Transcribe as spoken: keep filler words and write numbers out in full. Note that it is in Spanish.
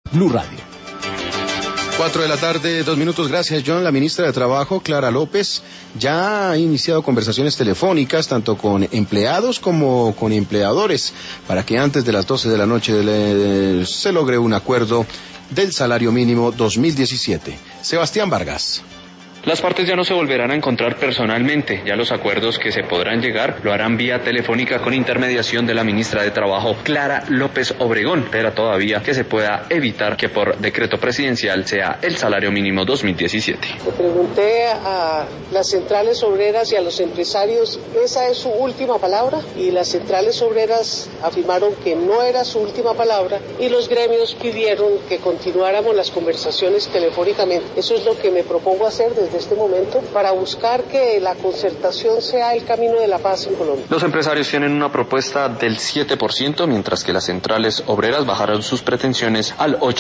Blue Radio. Cuatro de la tarde, dos minutos. Gracias, John. La ministra de Trabajo, Clara López, ya ha iniciado conversaciones telefónicas tanto con empleados como con empleadores para que antes de las doce de la noche le, se logre un acuerdo del salario mínimo dos mil diecisiete. Sebastián Vargas. Las partes ya no se volverán a encontrar personalmente, ya los acuerdos que se podrán llegar lo harán vía telefónica con intermediación de la ministra de Trabajo, Clara López Obregón, pero todavía que se pueda evitar que por decreto presidencial sea el salario mínimo dos mil diecisiete. Le pregunté a las centrales obreras y a los empresarios, ¿esa es su última palabra? Y las centrales obreras afirmaron que no era su última palabra y los gremios pidieron que continuáramos las conversaciones telefónicamente. Eso es lo que me propongo hacer desde este momento para buscar que la concertación sea el camino de la paz en Colombia. Los empresarios tienen una propuesta del siete por ciento, mientras que las centrales obreras bajaron sus pretensiones al ocho por ciento.